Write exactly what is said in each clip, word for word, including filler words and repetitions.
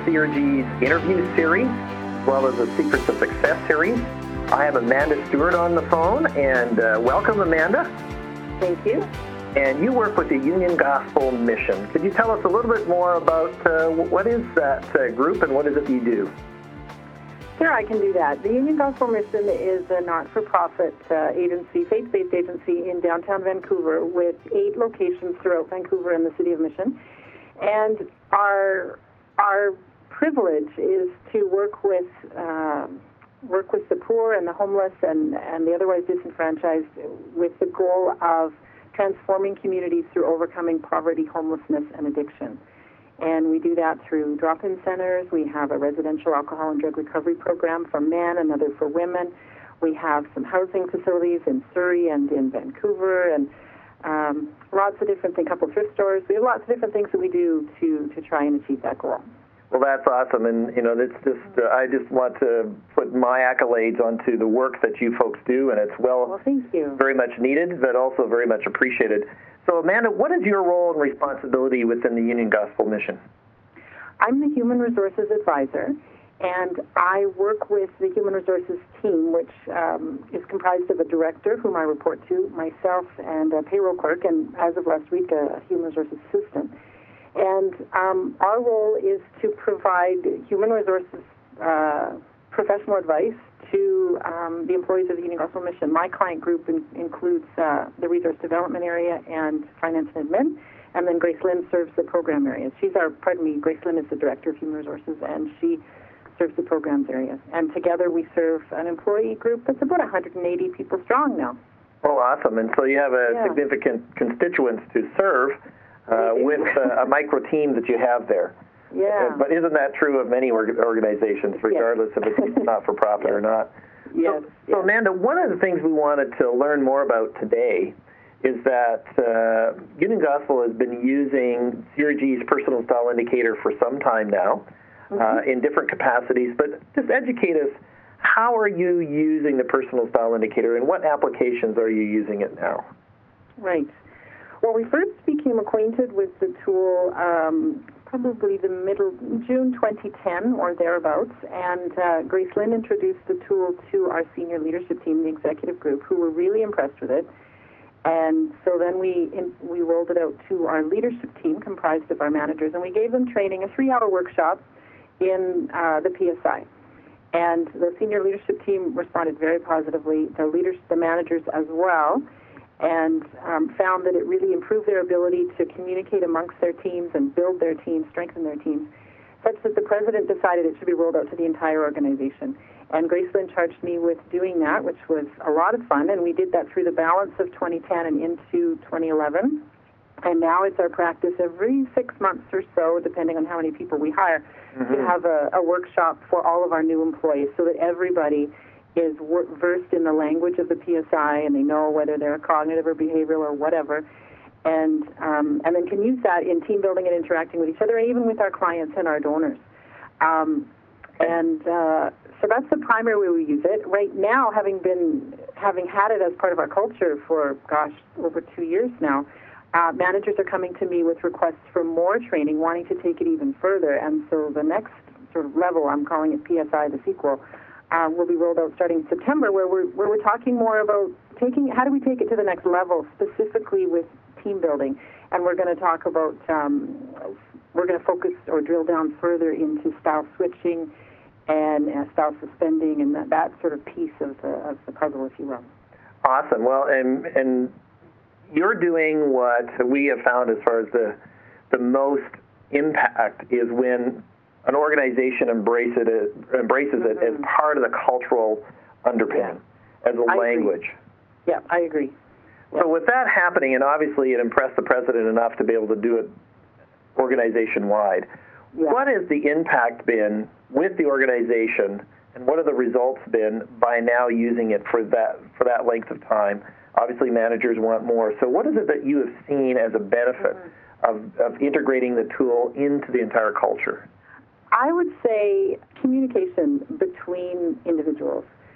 C R G's interview series, as well as the Secrets of Success series. I have Amanda Stewart on the phone, and uh, welcome, Amanda. Thank you. And you work with the Union Gospel Mission. Could you tell us a little bit more about uh, what is that uh, group and what is it you do? Sure, I can do that. The Union Gospel Mission is a not-for-profit uh, agency, faith-based agency in downtown Vancouver with eight locations throughout Vancouver and the City of Mission. And our our privilege is to work with uh, work with the poor and the homeless and, and the otherwise disenfranchised with the goal of transforming communities through overcoming poverty, homelessness, and addiction. And we do that through drop-in centers. We have a residential alcohol and drug recovery program for men, another for women. We have some housing facilities in Surrey and in Vancouver, and um, lots of different things, a couple of thrift stores. We have lots of different things that we do to, to try and achieve that goal. Well, that's awesome, and you know, it's just uh, I just want to put my accolades onto the work that you folks do, and it's well, well thank you. very much needed, but also very much appreciated. So, Amanda, what is your role and responsibility within the Union Gospel Mission? I'm the Human Resources Advisor, and I work with the Human Resources team, which um, is comprised of a director, whom I report to, myself, and a payroll clerk, and as of last week, a Human Resources assistant. And um, our role is to provide human resources uh, professional advice to um, the employees of the Union Gospel Mission. My client group in, includes uh, the resource development area and finance and admin, and then Grace Lynn serves the program areas. She's our, pardon me, Grace Lynn is the director of human resources, and she serves the programs areas. And together we serve an employee group that's about one hundred eighty people strong now. Oh, awesome. And so you have a Yeah. significant constituents to serve uh, with uh, a micro team that you have there. Yeah. Uh, but isn't that true of many org- organizations, regardless yes. if it's not-for-profit yes. or not? Yes. So, yes. so, Amanda, one of the things we wanted to learn more about today is that uh, Union Gospel has been using C R G's personal style indicator for some time now, mm-hmm. uh, in different capacities. But just educate us, how are you using the personal style indicator, and what applications are you using it now? Right. Well, we first became acquainted with the tool um, probably the middle, June twenty ten or thereabouts, and uh, Grace Lynn introduced the tool to our senior leadership team, the executive group, who were really impressed with it. And so then we in, we rolled it out to our leadership team, comprised of our managers, and we gave them training, a three-hour workshop in uh, the P S I. And the senior leadership team responded very positively, the leaders, the managers as well, and um, found that it really improved their ability to communicate amongst their teams and build their teams, strengthen their teams, such that the president decided it should be rolled out to the entire organization. And Grace Lynn charged me with doing that, which was a lot of fun, and we did that through the balance of twenty ten and into twenty eleven. And now it's our practice every six months or so, depending on how many people we hire, mm-hmm. to have a, a workshop for all of our new employees so that everybody is wor- versed in the language of the P S I, and they know whether they're cognitive or behavioral or whatever, and um, and then can use that in team building and interacting with each other, and even with our clients and our donors. Um, and uh, so that's the primary way we use it. Right now, having been having had it as part of our culture for, gosh, over two years now, uh, managers are coming to me with requests for more training, wanting to take it even further. And so the next sort of level, I'm calling it P S I, the sequel, Uh, will be rolled out starting in September, where we're where we're talking more about taking how do we take it to the next level, specifically with team building, and we're going to talk about um, we're going to focus or drill down further into style switching and uh, style suspending and that, that sort of piece of the of the puzzle, if you will. Awesome. Well, and and you're doing what we have found as far as the the most impact is when an organization embrace it, embraces it mm-hmm. as part of the cultural underpinning, yeah. as a I language. Agree. Yeah, I agree. Yeah. So with that happening, and obviously it impressed the president enough to be able to do it organization-wide, yeah. what has the impact been with the organization, and what have the results been by now using it for that for that length of time? Obviously managers want more. So what is it that you have seen as a benefit mm-hmm. of, of integrating the tool into the entire culture? I would say communication between individuals.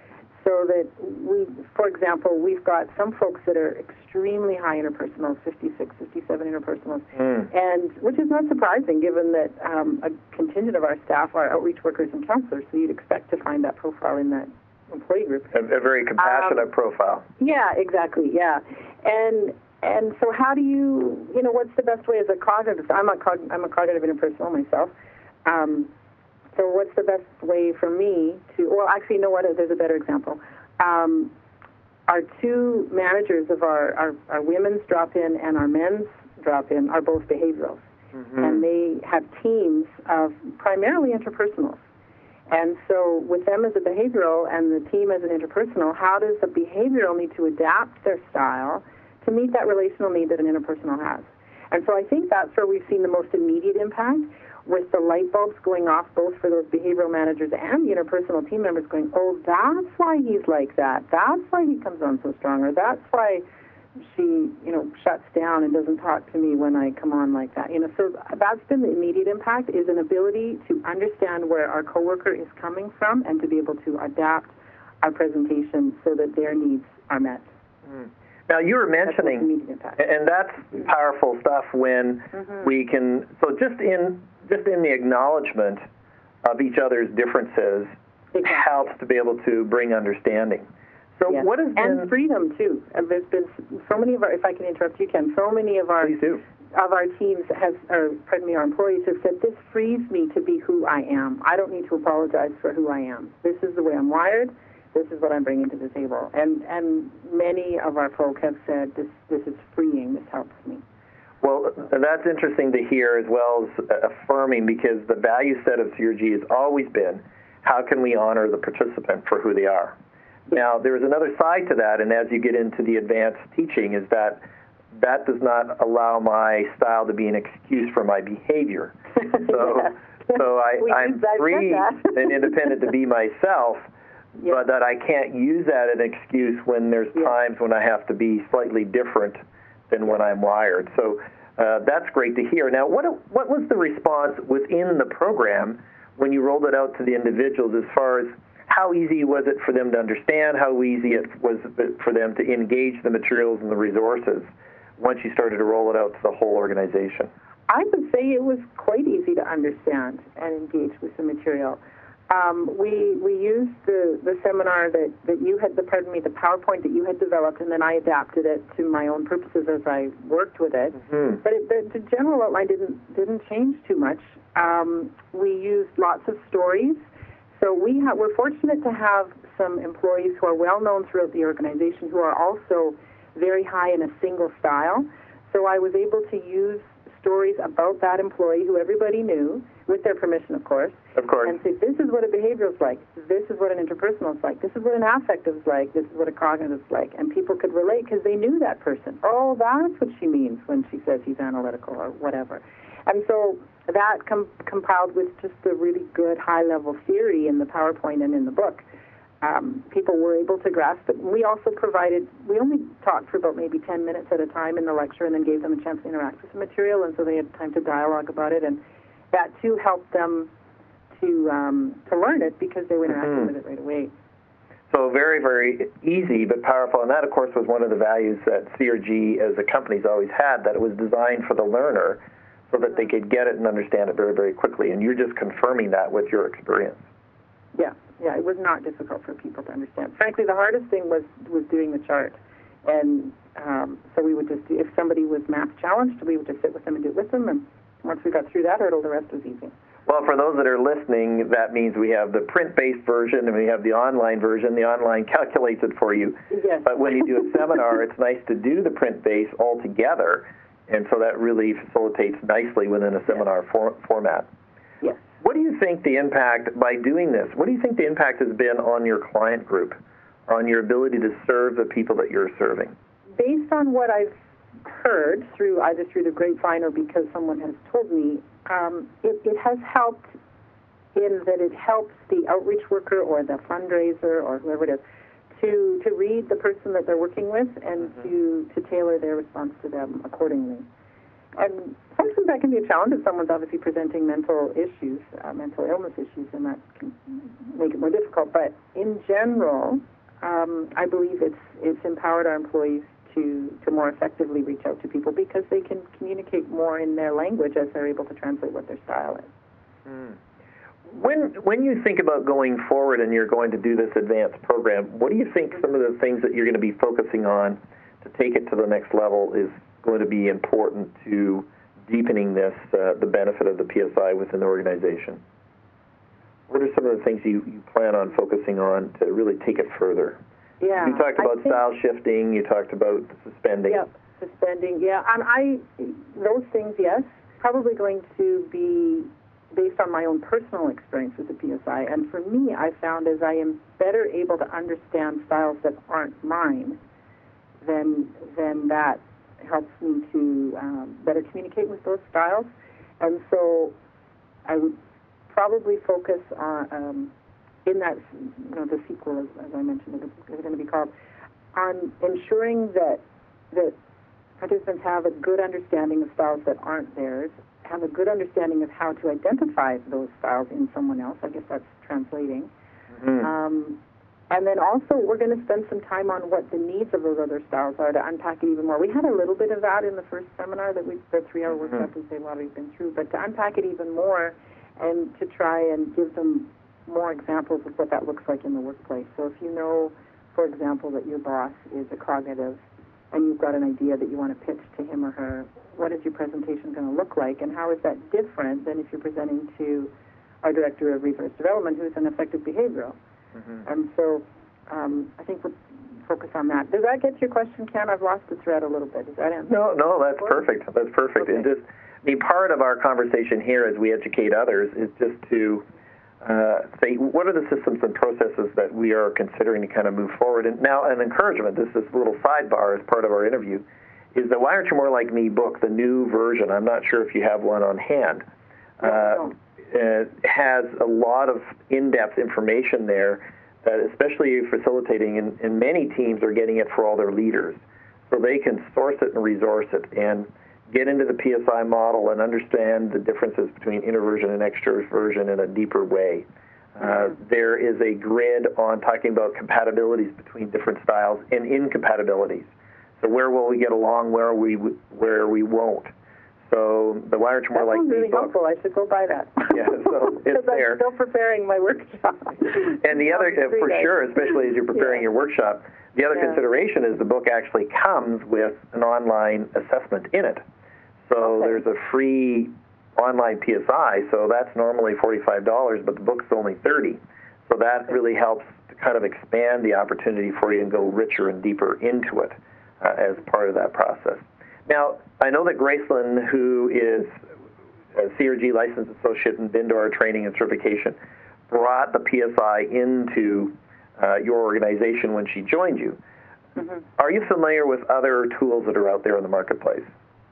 so that we, for example, we've got some folks that are extremely high interpersonal, fifty-six, fifty-seven interpersonals, mm. and which is not surprising given that um, a contingent of our staff are outreach workers and counselors, so you'd expect to find that profile in that employee group. A, a very compassionate um, profile. Yeah, exactly, yeah. And and so how do you, you know, what's the best way as a cognitive, I'm a, cog, I'm a cognitive interpersonal myself, um, so what's the best way for me to, well, actually, you know what, there's a better example. Um, our two managers of our, our, our women's drop-in and our men's drop-in are both behaviorals. Mm-hmm. And they have teams of primarily interpersonals. And so with them as a behavioral and the team as an interpersonal, how does the behavioral need to adapt their style to meet that relational need that an interpersonal has? And so I think that's where we've seen the most immediate impact, with the light bulbs going off both for those behavioral managers and the interpersonal team members going, oh, that's why he's like that. That's why he comes on so strong, or that's why she, you know, shuts down and doesn't talk to me when I come on like that. You know, so that's been the immediate impact, is an ability to understand where our coworker is coming from and to be able to adapt our presentation so that their needs are met. Mm. Now, you were mentioning, that's and that's powerful stuff when mm-hmm. we can, so just in just in the acknowledgement of each other's differences exactly. helps to be able to bring understanding. So yes. what has and been... freedom, too. And there's been so many of our, if I can interrupt you, Ken, so many of our of our teams has, or pardon me, our employees have said, this frees me to be who I am. I don't need to apologize for who I am. This is the way I'm wired. This is what I'm bringing to the table. And and many of our folk have said, this this is freeing, this helps me. Well, that's interesting to hear, as well as affirming, because the value set of C R G has always been, how can we honor the participant for who they are? Now, there's another side to that, and as you get into the advanced teaching, is that that does not allow my style to be an excuse for my behavior. So, yeah. so I, I'm free and independent to be myself, yeah. but that I can't use that as an excuse when there's yeah. times when I have to be slightly different than when I'm wired. So uh, that's great to hear. Now, what what was the response within the program when you rolled it out to the individuals, as far as how easy was it for them to understand, how easy it was for them to engage the materials and the resources once you started to roll it out to the whole organization? I would say it was quite easy to understand and engage with the material. Um, we we used the, the seminar that, that you had, the, pardon me, the PowerPoint that you had developed, and then I adapted it to my own purposes as I worked with it. Mm-hmm. But it, the, the general outline didn't didn't change too much. Um, we used lots of stories. So we ha- we're fortunate to have some employees who are well known throughout the organization who are also very high in a single style. So I was able to use stories about that employee who everybody knew, with their permission, of course. Of course. And say, this is what a behavioral is like. This is what an interpersonal is like. This is what an affective is like. This is what a cognitive is like. And people could relate because they knew that person. Oh, that's what she means when she says he's analytical or whatever. And so that com- compiled with just a really good high-level theory in the PowerPoint and in the book. Um, people were able to grasp it. We also provided, we only talked for about maybe ten minutes at a time in the lecture and then gave them a chance to interact with the material, and so they had time to dialogue about it, and that too helped them to um, to learn it because they were interacting mm-hmm. with it right away. So very, very easy but powerful, and that, of course, was one of the values that C R G as a company's always had, that it was designed for the learner so that they could get it and understand it very, very quickly, and you're just confirming that with your experience. Yeah. Yeah, it was not difficult for people to understand. Frankly, the hardest thing was, was doing the chart. And um, so we would just do, if somebody was math challenged, we would just sit with them and do it with them. And once we got through that hurdle, the rest was easy. Well, for those that are listening, that means we have the print-based version and we have the online version. The online calculates it for you. Yes. But when you do a seminar, it's nice to do the print-based all together. And so that really facilitates nicely within a seminar yes. for, format. Yes. What do you think the impact, by doing this, what do you think the impact has been on your client group, on your ability to serve the people that you're serving? Based on what I've heard, through either through the grapevine or because someone has told me, um, it, it has helped in that it helps the outreach worker or the fundraiser or whoever it is to, to read the person that they're working with and mm-hmm. to, to tailor their response to them accordingly. And sometimes that can be a challenge if someone's obviously presenting mental issues, uh, mental illness issues, and that can make it more difficult. But in general, um, I believe it's it's empowered our employees to, to more effectively reach out to people because they can communicate more in their language as they're able to translate what their style is. Mm. When when you think about going forward and you're going to do this advanced program, what do you think some of the things that you're going to be focusing on to take it to the next level is going to be important to deepening this, uh, the benefit of the P S I within the organization? What are some of the things you, you plan on focusing on to really take it further? Yeah, you talked about style shifting. You talked about suspending. Yep, suspending. Yeah, and I those things, yes, probably going to be based on my own personal experience with the P S I. And for me, I found as I am better able to understand styles that aren't mine, then then that helps me to um, better communicate with those styles. And so I would probably focus on um, in that, you know, the sequel, as, as I mentioned, is going to be called, on ensuring that that participants have a good understanding of styles that aren't theirs, have a good understanding of how to identify those styles in someone else. I guess that's translating. Mm-hmm. Um, and then also we're going to spend some time on what the needs of those other styles are to unpack it even more. We had a little bit of that in the first seminar, that we, the three-hour Mm-hmm. workshop as they've already been through, but to unpack it even more and to try and give them more examples of what that looks like in the workplace. So if you know, for example, that your boss is a cognitive and you've got an idea that you want to pitch to him or her, what is your presentation going to look like, and how is that different than if you're presenting to our director of resource development, who's an effective behavioral? Mm-hmm. And so um, I think we'll focus on that. Does that get to your question, Ken? I've lost the thread a little bit. Does that answer? No, no, that's perfect. That's perfect. Okay. And just, I mean, part of our conversation here as we educate others is just to uh, say, what are the systems and processes that we are considering to kind of move forward? And now, an encouragement, this is a little sidebar as part of our interview, is the Why Aren't You More Like Me book, the new version, I'm not sure if you have one on hand, uh, No, no. uh, has a lot of in-depth information there that especially facilitating, and, and many teams are getting it for all their leaders. So they can source it and resource it and get into the P S I model and understand the differences between introversion and extroversion in a deeper way. Uh, there is a grid on talking about compatibilities between different styles and incompatibilities. So where will we get along, where we where we won't. So the Why Aren't You More That Like sounds Me really book. helpful. I should go buy that. Yeah, so it's Because there. I'm still preparing my workshop. And the other, uh, for sure, especially as you're preparing Yeah. your workshop, the other Yeah. consideration is the book actually comes with an online assessment in it. So Okay. there's a free online P S I, so that's normally forty-five dollars, but the book's only thirty dollars. So that really helps to kind of expand the opportunity for you and go richer and deeper into it uh, as part of that process. Now, I know that Gracelyn, who is a C R G licensed associate and been to our training and certification, brought the P S I into uh, your organization when she joined you. Mm-hmm. Are you familiar with other tools that are out there in the marketplace?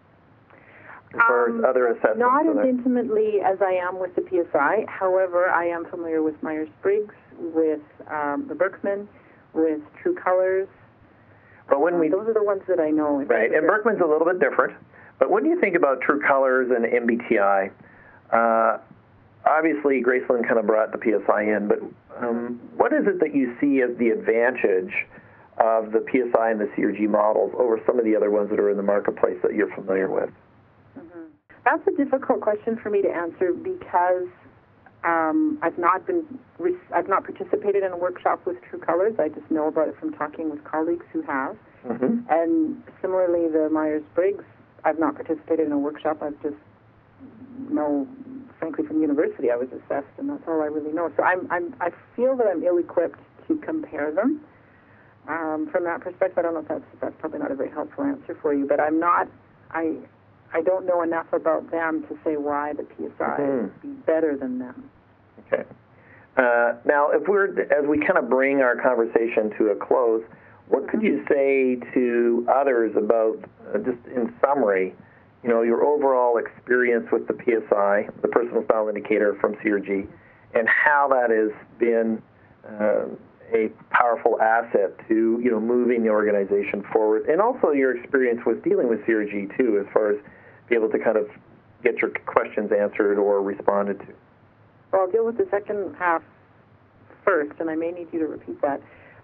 As far Um, as other assessments? Not as other- intimately as I am with the P S I. However, I am familiar with Myers-Briggs, with um, the Berkman, with True Colors. But when we, Uh, those are the ones that I know. right, and Berkman's a little bit different. But when you think about True Colors and M B T I, uh, obviously Gracelyn kind of brought the P S I in, but um, what is it that you see as the advantage of the P S I and the C R G models over some of the other ones that are in the marketplace that you're familiar with? Mm-hmm. That's a difficult question for me to answer because um, I've not been I've not participated in a workshop with True Colors. I just know about it from talking with colleagues who have. Mm-hmm. And similarly, the Myers-Briggs, I've not participated in a workshop. I've just know, frankly, from university, I was assessed, and that's all I really know. So I'm, I'm I feel that I'm ill-equipped to compare them. Um, from that perspective, I don't know if that's that's probably not a very helpful answer for you, but I'm not I I don't know enough about them to say why the P S I Mm-hmm. would be better than them. Okay. Uh, now, if we're as we kind of bring our conversation to a close, what could you say to others about, uh, just in summary, you know, your overall experience with the P S I, the Personal Style Indicator from C R G, and how that has been uh, a powerful asset to, you know, moving the organization forward, and also your experience with dealing with C R G too, as far as be able to kind of get your questions answered or responded to. Well, I'll deal with the second half first, and I may need you to repeat that.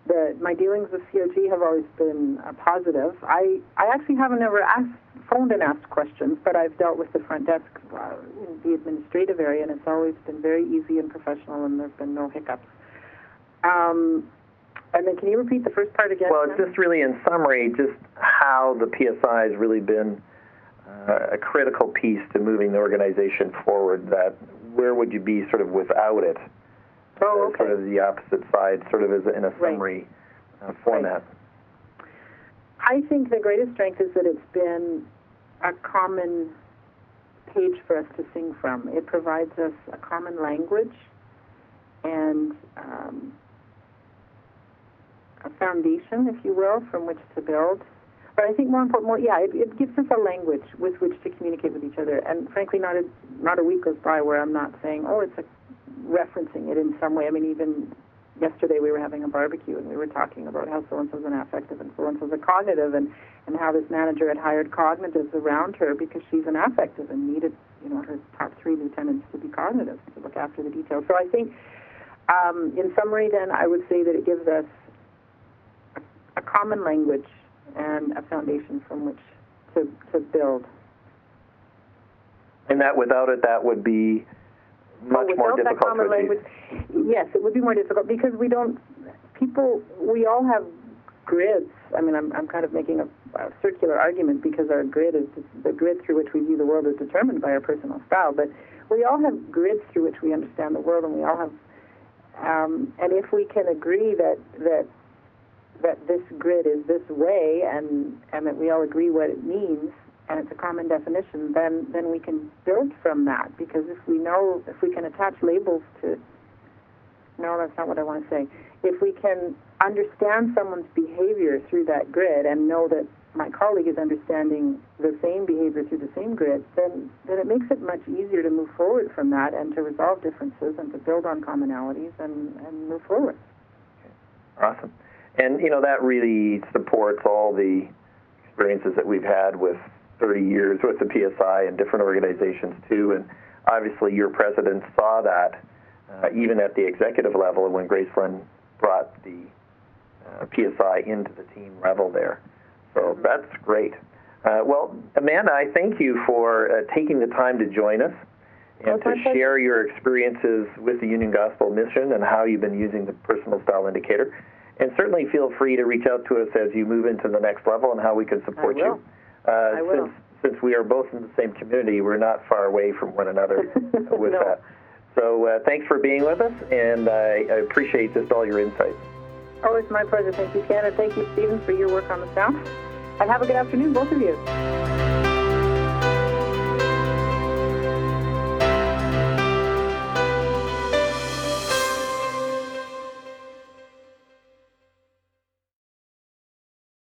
the, my dealings with C O G have always been uh, positive. I, I actually haven't ever asked, phoned and asked questions, but I've dealt with the front desk uh, in the administrative area, and it's always been very easy and professional, and there have been no hiccups. Um, and then can you repeat the first part again? Well, it's just really in summary, just how the P S I has really been uh, a critical piece to moving the organization forward. That where would you be sort of without it? Oh, okay. Sort of the opposite side, sort of as in a summary right. uh, format. Right. I think the greatest strength is that it's been a common page for us to sing from. It provides us a common language and um, a foundation, if you will, from which to build. But I think more important, more yeah, it, it gives us a language with which to communicate with each other. And frankly, not a not a week goes by where I'm not saying, oh, it's a referencing it in some way. I mean, even yesterday we were having a barbecue and we were talking about how so-and-so's an affective and so-and-so's a cognitive, and, and how this manager had hired cognitives around her because she's an affective and needed, you know, her top three lieutenants to be cognitive, to look after the details. So I think, um, in summary then, I would say that it gives us a, a common language and a foundation from which to, to build. And that without it, that would be much oh, more difficult that common to language, yes, it would be more difficult because we don't, people, we all have grids. I mean, I'm, I'm kind of making a, a circular argument because our grid is, the grid through which we view the world is determined by our personal style, but we all have grids through which we understand the world, and we all have, um, and if we can agree that, that, that this grid is this way and, and that we all agree what it means, and it's a common definition, then, then we can build from that. Because if we know, if we can attach labels to, no, that's not what I want to say. If we can understand someone's behavior through that grid and know that my colleague is understanding the same behavior through the same grid, then, then it makes it much easier to move forward from that and to resolve differences and to build on commonalities and, and move forward. Awesome. And, you know, that really supports all the experiences that we've had with thirty years with the P S I and different organizations too, and obviously your president saw that uh, even at the executive level when Gracelyn brought the uh, P S I into the team level there. So that's great. Uh, well, Amanda, I thank you for uh, taking the time to join us and to share your experiences with the Union Gospel Mission and how you've been using the personal style indicator. And certainly feel free to reach out to us as you move into the next level and how we can support you. Uh, I will. Since, since we are both in the same community, we're not far away from one another with no. that. So uh, thanks for being with us, and I, I appreciate just all your insights. Oh, it's my pleasure. Thank you, Ken, and thank you, Stephen, for your work on the sound. And have a good afternoon, both of you.